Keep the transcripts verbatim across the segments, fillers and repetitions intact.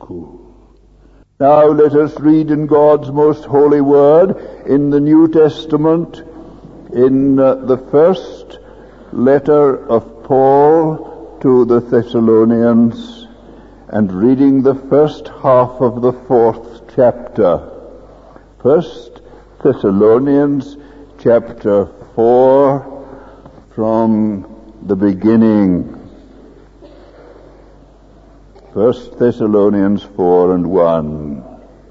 school. Now let us read in God's most holy word in the New Testament, in uh, the first letter of Paul to the Thessalonians, and reading the first half of the fourth chapter. First Thessalonians chapter four, from the beginning. First Thessalonians four and one.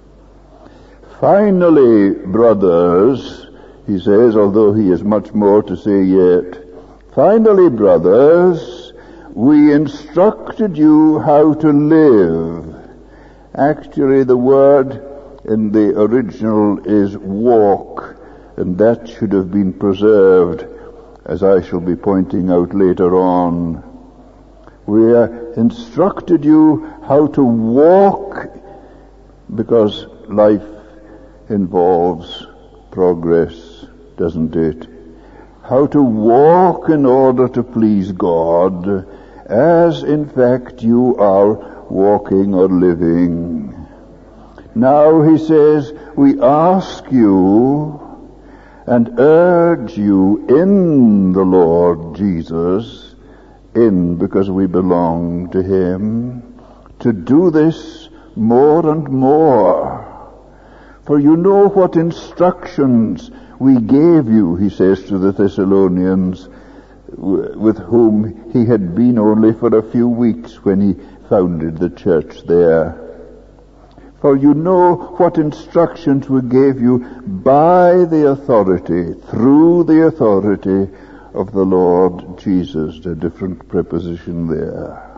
Finally, brothers, he says, although he has much more to say yet, finally, brothers, we instructed you how to live. Actually, the word in the original is walk, and that should have been preserved, as I shall be pointing out later on. We uh, instructed you how to walk, because life involves progress, doesn't it? How to walk in order to please God, as in fact you are walking or living. Now, he says, we ask you and urge you in the Lord Jesus, in because we belong to him, to do this more and more. For you know what instructions we gave you, he says to the Thessalonians, with whom he had been only for a few weeks when he founded the church there. For you know what instructions we gave you by the authority, through the authority of the Lord Jesus. A different preposition there.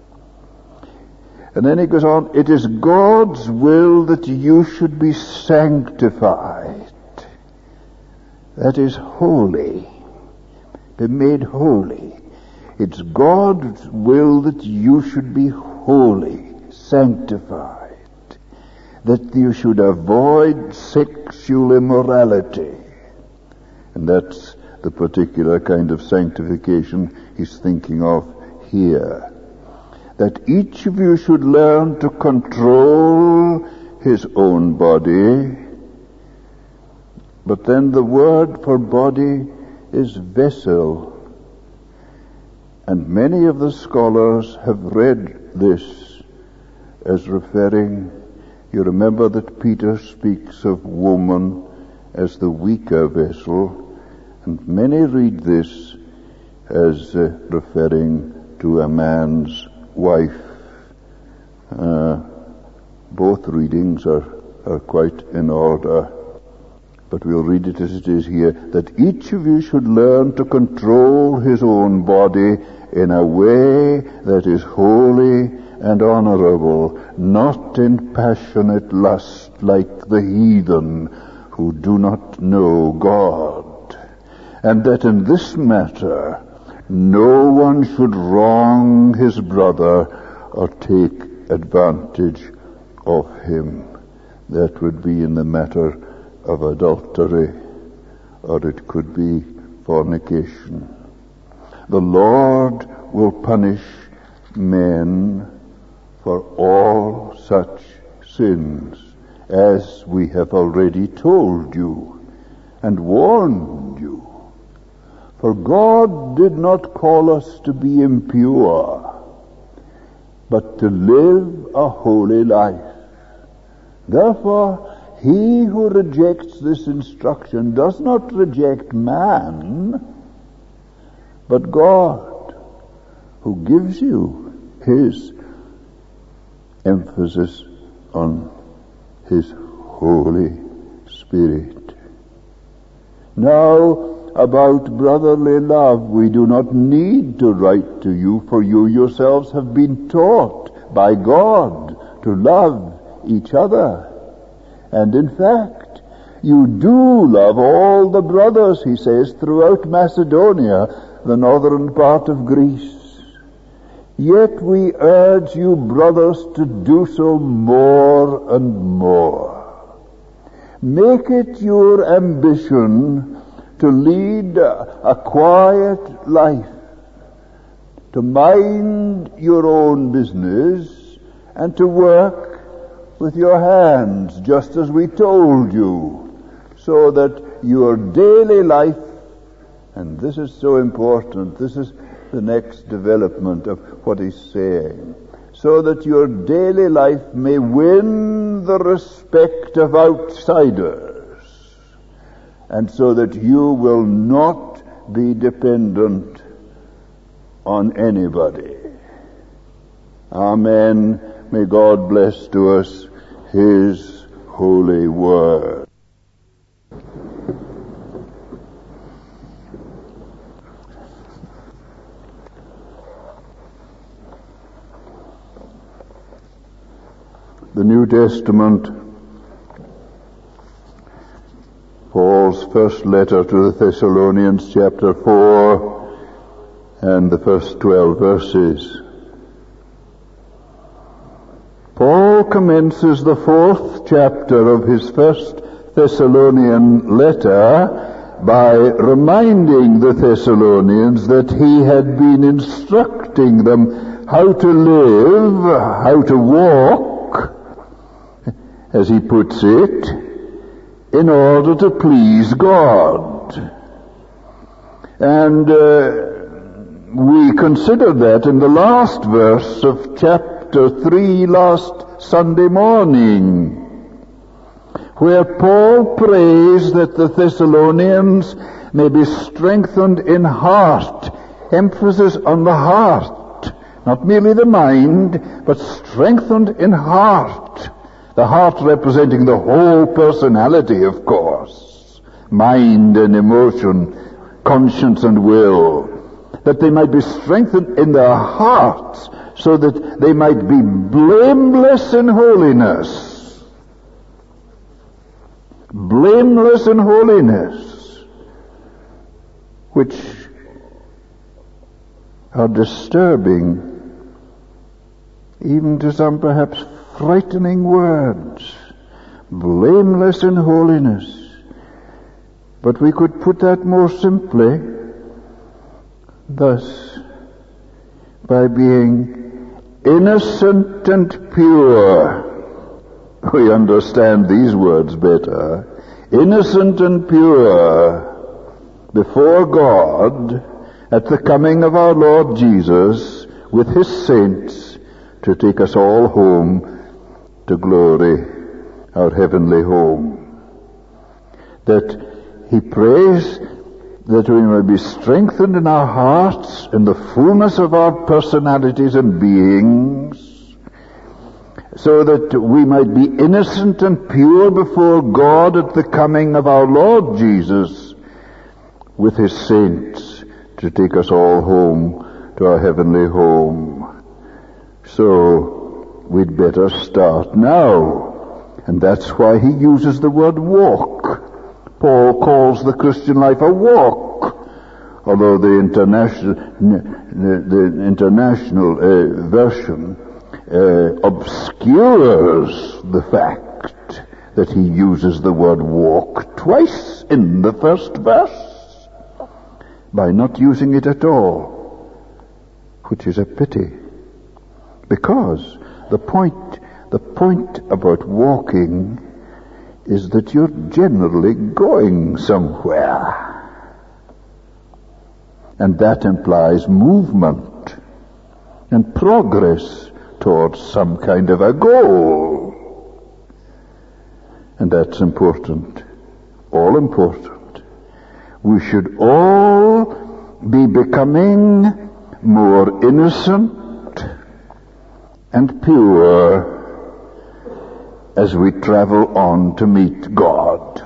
And then he goes on, it is God's will that you should be sanctified. That is holy. Be made holy. It's God's will that you should be holy, sanctified. That you should avoid sexual immorality. And that's the particular kind of sanctification he's thinking of here. That each of you should learn to control his own body. But then the word for body is vessel. And many of the scholars have read this as referring, you remember that Peter speaks of woman as the weaker vessel, and many read this as uh, referring to a man's wife. Uh, both readings are, are quite in order, but we'll read it as it is here, that each of you should learn to control his own body in a way that is holy and honorable, not in passionate lust like the heathen who do not know God, and that in this matter no one should wrong his brother or take advantage of him. That would be in the matter of adultery, or it could be fornication. The Lord will punish men for all such sins, as we have already told you and warned you. For God did not call us to be impure, but to live a holy life. Therefore, he who rejects this instruction does not reject man, but God, who gives you his emphasis on his Holy Spirit. Now, about brotherly love, we do not need to write to you, for you yourselves have been taught by God to love each other. And in fact, you do love all the brothers, he says, throughout Macedonia, the northern part of Greece. Yet we urge you, brothers, to do so more and more. Make it your ambition to lead a quiet life, to mind your own business, and to work with your hands, just as we told you, so that your daily life, and this is so important, this is the next development of what he's saying, so that your daily life may win the respect of outsiders, and so that you will not be dependent on anybody. Amen. May God bless to us his holy word. The New Testament, Paul's first letter to the Thessalonians, chapter four, and the first twelve verses. Paul commences the fourth chapter of his first Thessalonian letter by reminding the Thessalonians that he had been instructing them how to live, how to walk, as he puts it, in order to please God. And uh, we considered that in the last verse of chapter three last Sunday morning, where Paul prays that the Thessalonians may be strengthened in heart. Emphasis on the heart, not merely the mind, but strengthened in heart. The heart representing the whole personality, of course. Mind and emotion, conscience and will. That they might be strengthened in their hearts, so that they might be blameless in holiness. Blameless in holiness, which are disturbing, even to some perhaps frightening words. Blameless in holiness. But we could put that more simply, thus, by being innocent and pure. We understand these words better. Innocent and pure before God at the coming of our Lord Jesus with his saints to take us all home to glory, our heavenly home. That he prays that we may be strengthened in our hearts, in the fullness of our personalities and beings, so that we might be innocent and pure before God at the coming of our Lord Jesus with his saints to take us all home to our heavenly home. So we'd better start now. And that's why he uses the word walk. Paul calls the Christian life a walk, although the international, the, the international uh, version uh, obscures the fact that he uses the word walk twice in the first verse by not using it at all, which is a pity, because the point, the point about walking is that you're generally going somewhere. And that implies movement and progress towards some kind of a goal. And that's important, all important. We should all be becoming more innocent and pure as we travel on to meet God.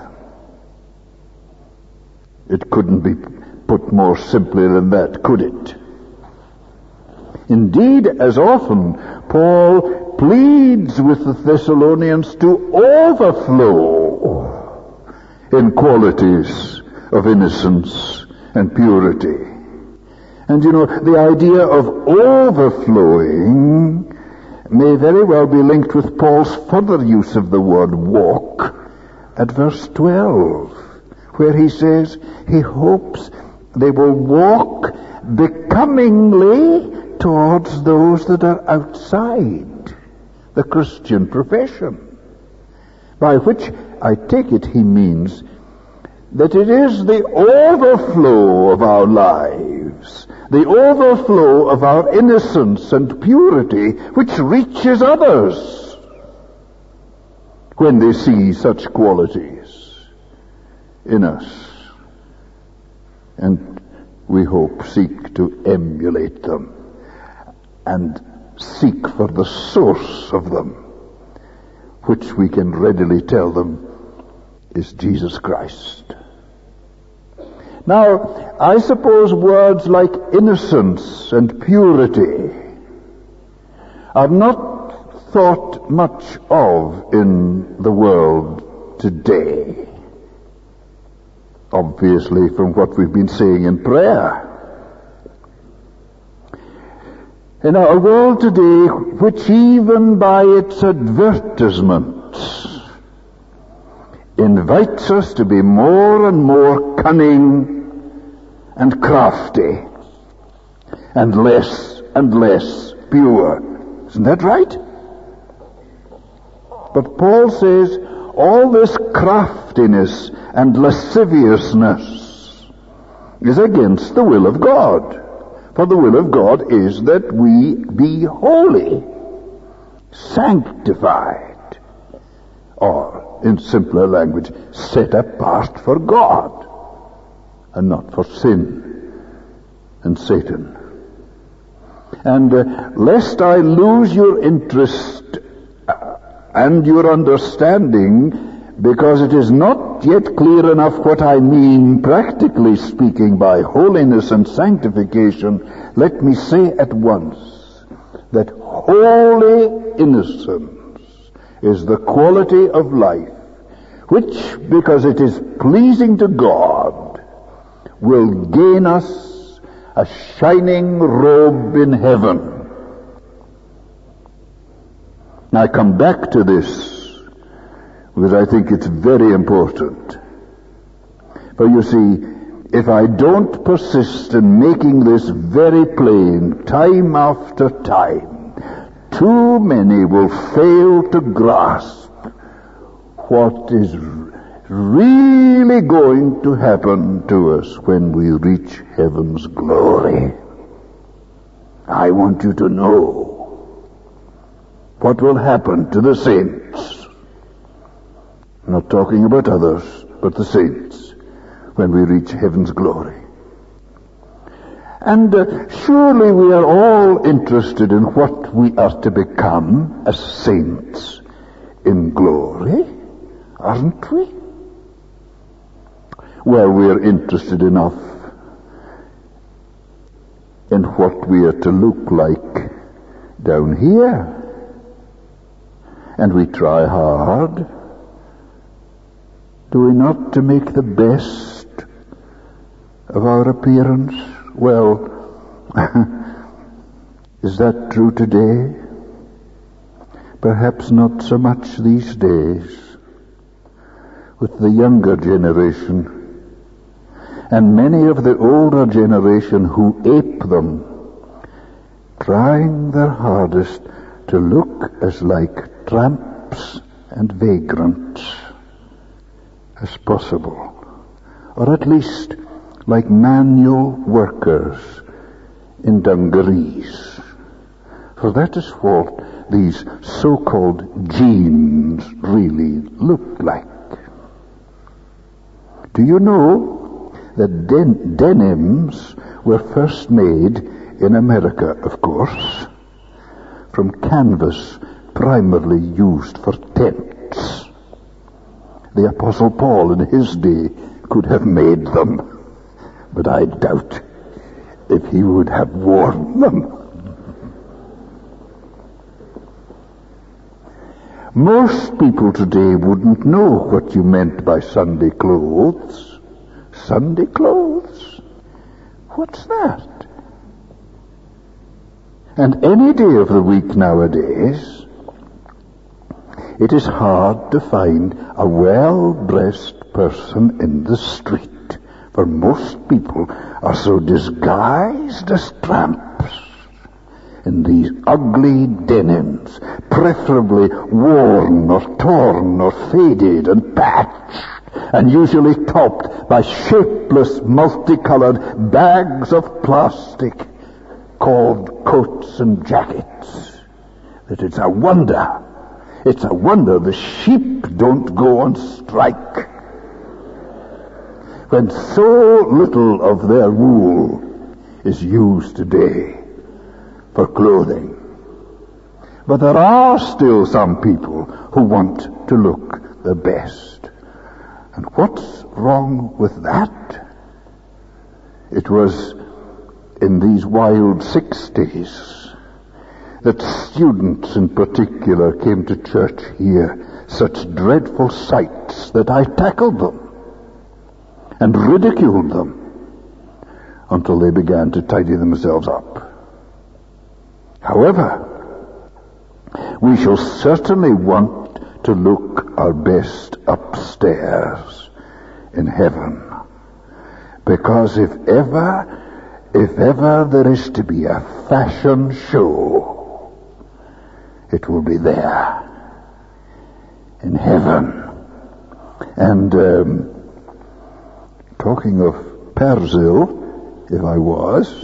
It couldn't be put more simply than that, could it? Indeed, as often, Paul pleads with the Thessalonians to overflow in qualities of innocence and purity. And you know, the idea of overflowing may very well be linked with Paul's further use of the word walk at verse twelve, where he says he hopes they will walk becomingly towards those that are outside. the Christian profession. By which I take it he means that it is the overflow of our lives, the overflow of our innocence and purity, which reaches others when they see such qualities in us, and we hope seek to emulate them and seek for the source of them, which we can readily tell them is Jesus Christ. Now, I suppose words like innocence and purity are not thought much of in the world today. Obviously, from what we've been saying in prayer. In our world today, which even by its advertisements invites us to be more and more cunning and crafty and less and less pure. Isn't that right? But Paul says all this craftiness and lasciviousness is against the will of God. For the will of God is that we be holy, sanctified, or, in simpler language, set apart for God, and not for sin and Satan. And uh, lest I lose your interest uh, and your understanding, because it is not yet clear enough what I mean, practically speaking, by holiness and sanctification, let me say at once that holy innocence is the quality of life which, because it is pleasing to God, will gain us a shining robe in heaven. Now I come back to this because I think it's very important. For you see, if I don't persist in making this very plain time after time, too many will fail to grasp what is really going to happen to us when we reach heaven's glory. I want you to know what will happen to the saints. I'm not talking about others, but the saints, when we reach heaven's glory. And uh, surely we are all interested in what we are to become as saints in glory, aren't we? Well, we are interested enough in what we are to look like down here. And we try hard, do we not, to make the best of our appearance? Well, is that true today? Perhaps not so much these days with the younger generation, and many of the older generation who ape them, trying their hardest to look as like tramps and vagrants as possible, or at least like manual workers in dungarees. For that is what these so-called jeans really look like. Do you know that den- denims were first made in America, of course, from canvas primarily used for tents? The Apostle Paul in his day could have made them, but I doubt if he would have worn them. Most people today wouldn't know what you meant by Sunday clothes. Sunday clothes? What's that? And any day of the week nowadays, it is hard to find a well-dressed person in the street, for most people are so disguised as tramps in these ugly denims, preferably worn or torn or faded and patched, and usually topped by shapeless, multicolored bags of plastic called coats and jackets, that it's a wonder, it's a wonder the sheep don't go on strike, when so little of their wool is used today for clothing. But there are still some people who want to look their best. And what's wrong with that? It was in these wild sixties that students in particular came to church here, such dreadful sights that I tackled them and ridiculed them until they began to tidy themselves up. However, we shall certainly want to look our best upstairs in heaven, because if ever, if ever there is to be a fashion show, it will be there, in heaven. And um, talking of Persil, if I was,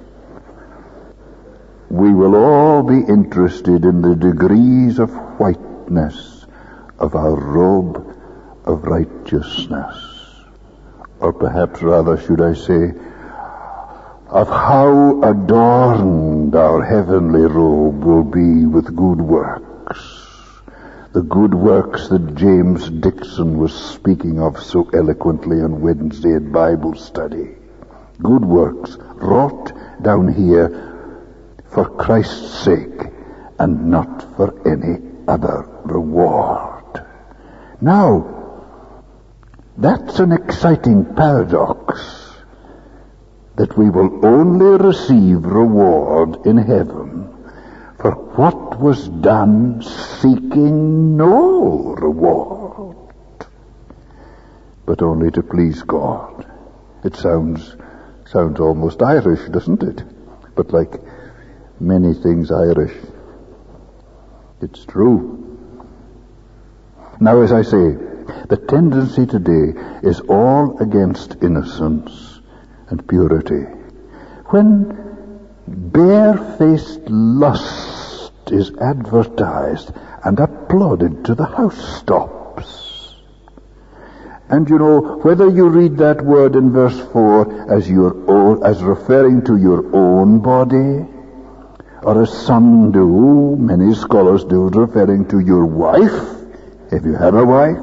we will all be interested in the degrees of whiteness of our robe of righteousness. Or perhaps rather should I say, of how adorned our heavenly robe will be with good works. The good works that James Dixon was speaking of so eloquently on Wednesday at Bible study. Good works wrought down here for Christ's sake and not for any other reward. Now, that's an exciting paradox, that we will only receive reward in heaven for what was done seeking no reward, but only to please God. It sounds sounds almost Irish, doesn't it? But like many things Irish, it's true. Now, as I say, the tendency today is all against innocence and purity. When barefaced lust is advertised and applauded to the housetops, and you know, whether you read that word in verse four as your own, as referring to your own body, or as some do, many scholars do, referring to your wife, if you have a wife.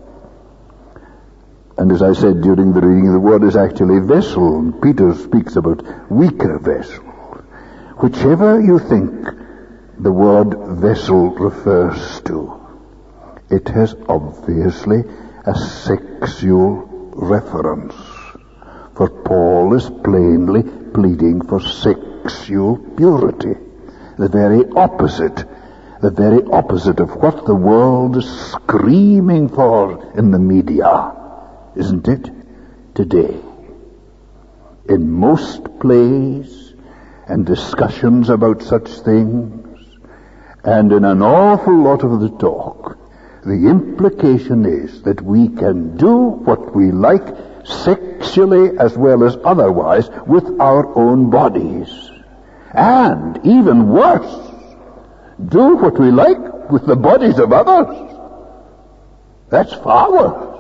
And as I said during the reading, the word is actually vessel, and Peter speaks about weaker vessel. Whichever you think the word vessel refers to, it has obviously a sexual reference. For Paul is plainly pleading for sexual purity. The very opposite, the very opposite of what the world is screaming for in the media, isn't it, today? In most plays and discussions about such things, and in an awful lot of the talk, the implication is that we can do what we like sexually as well as otherwise with our own bodies. And even worse, do what we like with the bodies of others. That's far worse.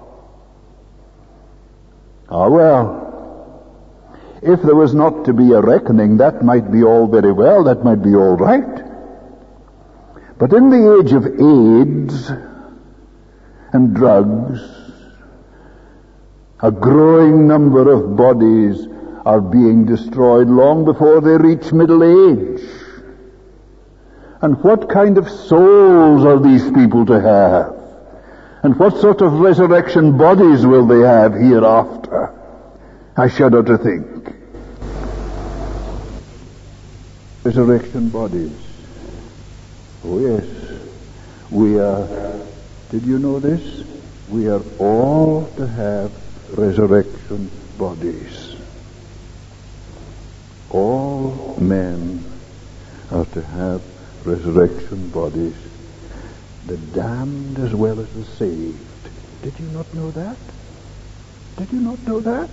Ah, well, if there was not to be a reckoning, that might be all very well, that might be all right. But in the age of AIDS and drugs, a growing number of bodies are being destroyed long before they reach middle age. And what kind of souls are these people to have? And what sort of resurrection bodies will they have hereafter? I shudder to think. Resurrection bodies. Oh yes, we are, did you know this? We are all to have resurrection bodies. All men are to have resurrection bodies, the damned as well as the saved. Did you not know that? Did you not know that?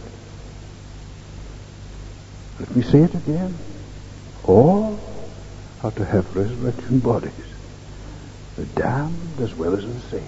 Let me say it again. All are to have resurrection bodies, the damned as well as the saved.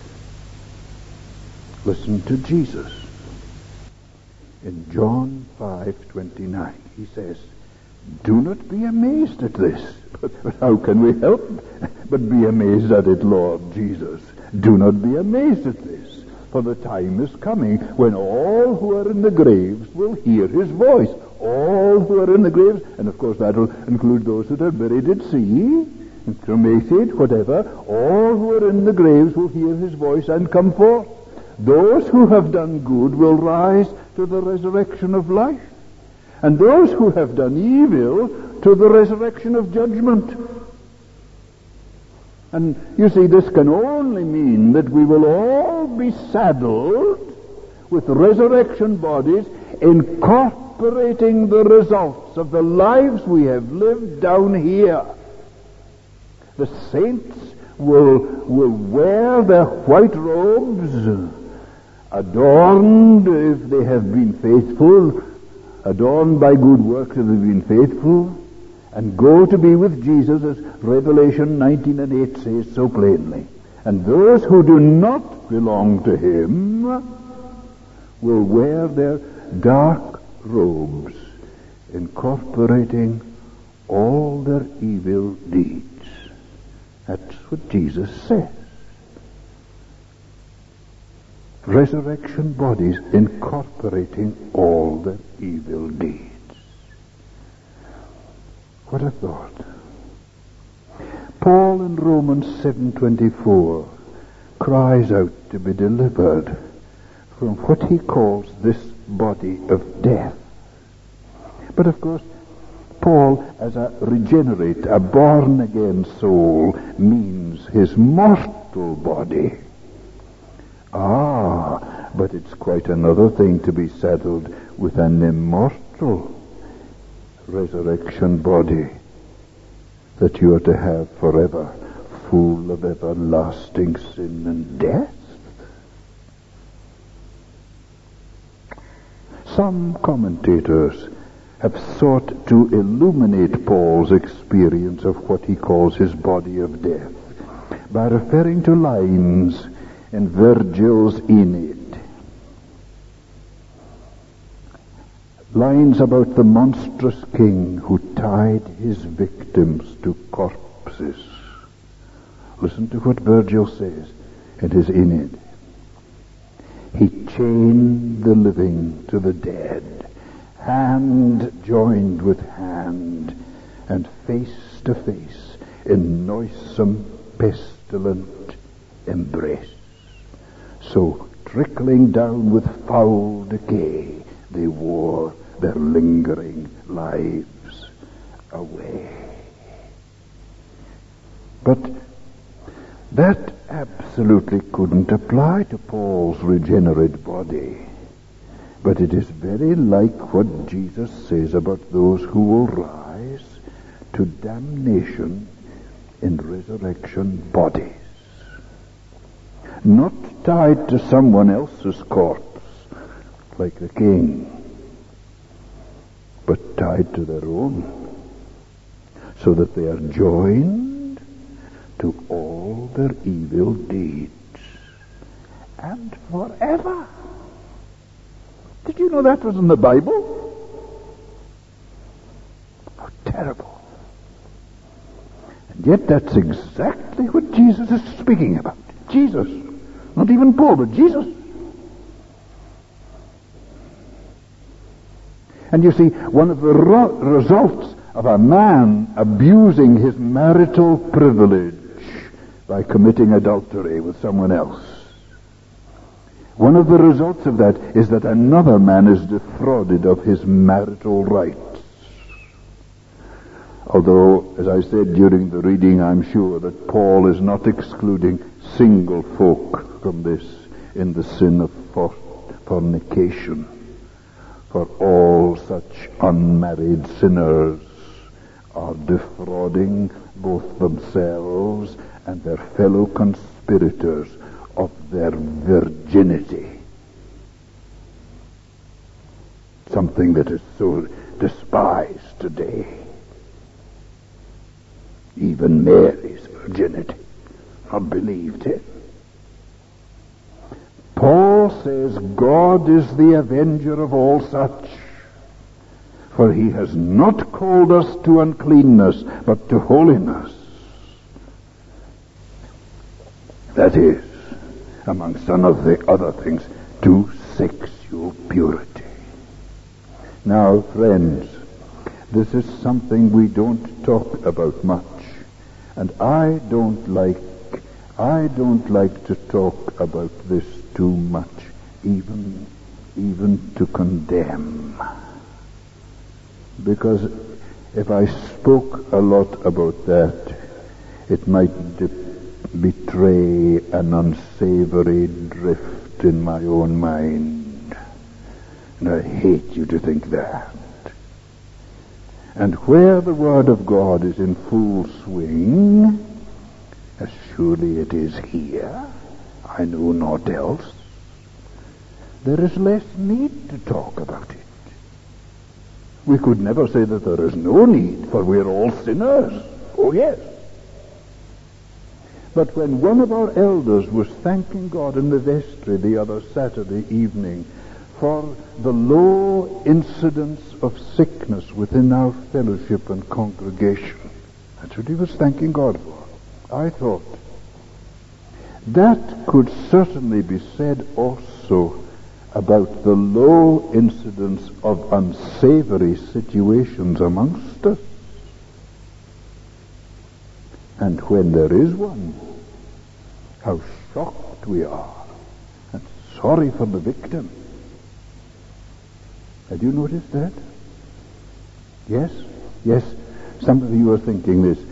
Listen to Jesus. In John five twenty-nine, he says, "Do not be amazed at this." But, but how can we help but be amazed at it, Lord Jesus? Do not be amazed at this, for the time is coming when all who are in the graves will hear his voice. All who are in the graves, and of course that will include those that are buried at sea, cremated, whatever. All who are in the graves will hear his voice and come forth. Those who have done good will rise to the resurrection of life, and those who have done evil to the resurrection of judgment. And you see, this can only mean that we will all be saddled with resurrection bodies, incorporating the results of the lives we have lived down here. The saints will, will wear their white robes, adorned if they have been faithful, adorned by good works if they've been faithful, and go to be with Jesus, as Revelation nineteen and eight says so plainly. And those who do not belong to him will wear their dark robes, incorporating all their evil deeds. That's what Jesus says. Resurrection bodies incorporating all their evil deeds. What a thought. Paul in Romans seven twenty-four cries out to be delivered from what he calls this body of death. But of course, Paul, as a regenerate, a born-again soul, means his mortal body. Ah, but it's quite another thing to be saddled with an immortal resurrection body that you are to have forever, full of everlasting sin and death. Some commentators have sought to illuminate Paul's experience of what he calls his body of death by referring to lines in Virgil's Aeneid. Lines about the monstrous king who tied his victims to corpses. Listen to what Virgil says in his Aeneid. He chained the living to the dead, hand joined with hand, and face to face in noisome, pestilent embrace. So, trickling down with foul decay, they wore their lingering lives away. But that absolutely couldn't apply to Paul's regenerate body. But it is very like what Jesus says about those who will rise to damnation in resurrection bodies. Not tied to someone else's corpse, like the king, but tied to their own, so that they are joined to all their evil deeds, and forever. Did you know that was in the Bible? How terrible. And yet that's exactly what Jesus is speaking about. Jesus. Not even Paul, but Jesus. And you see, one of the ro- results of a man abusing his marital privilege by committing adultery with someone else, one of the results of that is that another man is defrauded of his marital rights. Although, as I said during the reading, I'm sure that Paul is not excluding single folk from this in the sin of for- fornication. For all such unmarried sinners are defrauding both themselves and their fellow conspirators of their virginity. Something that is so despised today. Even Mary's virginity, not believed in. Paul says God is the avenger of all such, for he has not called us to uncleanness, but to holiness. That is, among some of the other things, to sexual purity. Now, friends, this is something we don't talk about much, and I don't like, I don't like to talk about this too much, even, even to condemn. Because if I spoke a lot about that, it might de- betray an unsavory drift in my own mind. And I hate you to think that. And where the Word of God is in full swing, as surely it is here, I know not else, there is less need to talk about it. We could never say that there is no need, for we're all sinners. Oh, yes. But when one of our elders was thanking God in the vestry the other Saturday evening for the low incidence of sickness within our fellowship and congregation, that's what he was thanking God for. I thought, that could certainly be said also about the low incidence of unsavory situations amongst us. And when there is one, how shocked we are, and sorry for the victim. Have you noticed that? Yes? Yes, some of you are thinking this.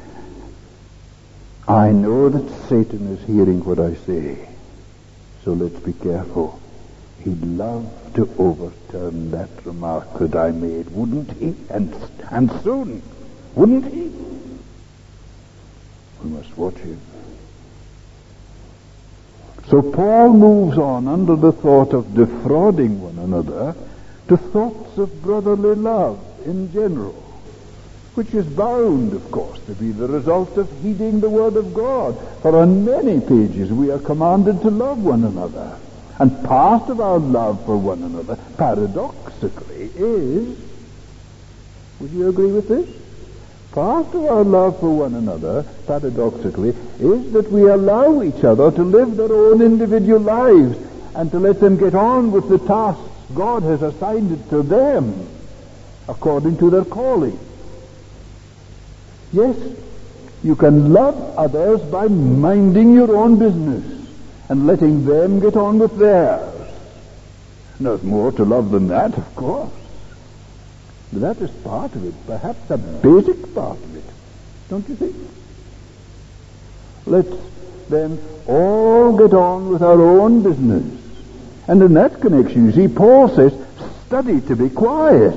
I know that Satan is hearing what I say, so let's be careful. He'd love to overturn that remark that I made, wouldn't he? And, and soon, wouldn't he? We must watch him. So Paul moves on under the thought of defrauding one another to thoughts of brotherly love in general, which is bound, of course, to be the result of heeding the Word of God. For on many pages we are commanded to love one another. And part of our love for one another, paradoxically, is, would you agree with this? Part of our love for one another, paradoxically, is that we allow each other to live their own individual lives and to let them get on with the tasks God has assigned it to them according to their calling. Yes, you can love others by minding your own business and letting them get on with theirs. And there's more to love than that, of course. But that is part of it, perhaps a basic part of it. Don't you think? Let's then all get on with our own business. And in that connection, you see, Paul says, study to be quiet.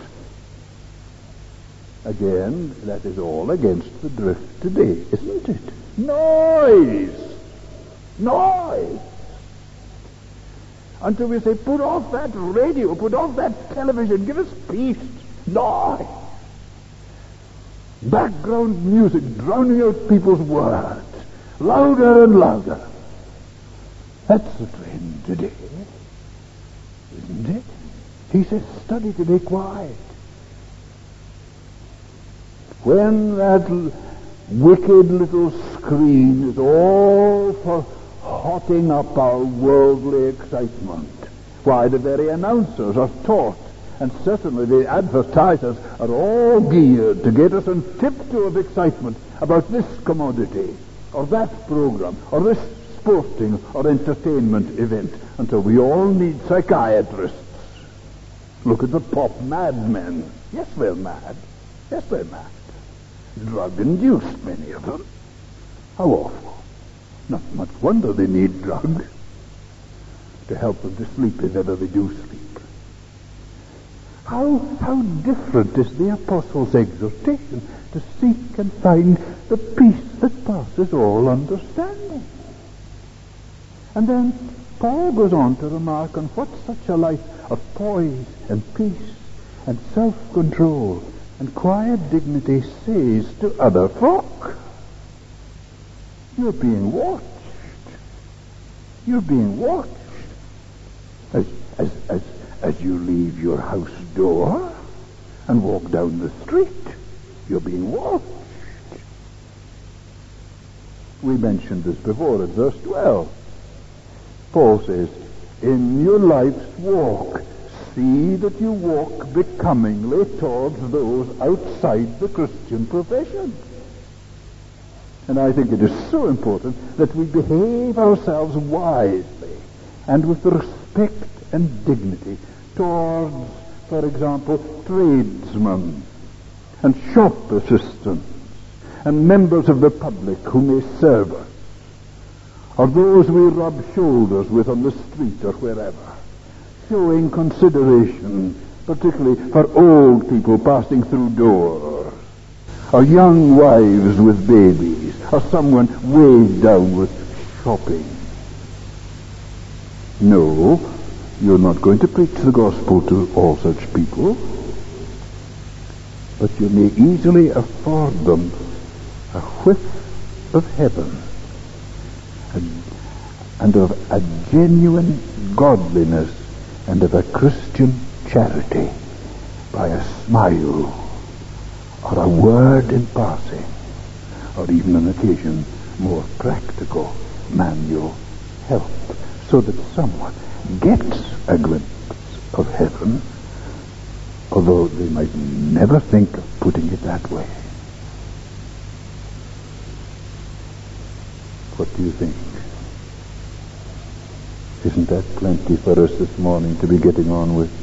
Again, that is all against the drift today, isn't it? Noise! Noise! Until we say, put off that radio, put off that television, give us peace. Noise! Background music drowning out people's words. Louder and louder. That's the trend today, isn't it? He says, study to be quiet. When that l- wicked little screen is all for hotting up our worldly excitement, why, the very announcers are taught, and certainly the advertisers are all geared to get us on tiptoe of excitement about this commodity, or that program, or this sporting or entertainment event, until we all need psychiatrists. Look at the pop madmen. Yes, they're mad. Yes, they're mad. Drug-induced, many of them. How awful. Not much wonder they need drugs to help them to sleep if ever they do sleep. How, how different is the apostle's exhortation to seek and find the peace that passes all understanding. And then Paul goes on to remark on what such a life of poise and peace and self-control and quiet dignity says to other folk. You're being watched. You're being watched. As, as, as, as you leave your house door and walk down the street, you're being watched. We mentioned this before at verse twelve. Paul says, in your life's walk, see that you walk becomingly towards those outside the Christian profession. And I think it is so important that we behave ourselves wisely and with respect and dignity towards, for example, tradesmen and shop assistants and members of the public who may serve us, or those we rub shoulders with on the street or wherever, showing consideration, particularly for old people passing through doors, or young wives with babies, or someone weighed down with shopping. No, you're not going to preach the gospel to all such people, but you may easily afford them a whiff of heaven and, and of a genuine godliness and of a Christian charity by a smile or a word in passing, or even on occasion more practical manual help, so that someone gets a glimpse of heaven, although they might never think of putting it that way. What do you think? Isn't that plenty for us this morning to be getting on with?